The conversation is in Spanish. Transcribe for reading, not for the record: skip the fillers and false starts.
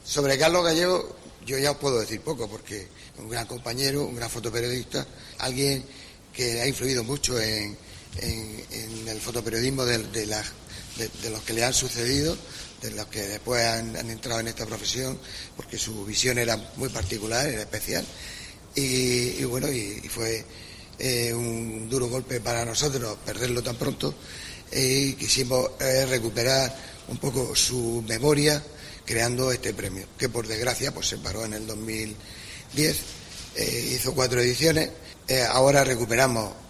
Sobre Carlos Gallego yo ya os puedo decir poco, porque es un gran compañero, un gran fotoperiodista, alguien que ha influido mucho en el fotoperiodismo de los que le han sucedido, de los que después han entrado en esta profesión, porque su visión era muy particular, era especial, y fue un duro golpe para nosotros perderlo tan pronto, y quisimos recuperar un poco su memoria creando este premio, que por desgracia pues se paró en el 2010, hizo 4 ediciones, ahora recuperamos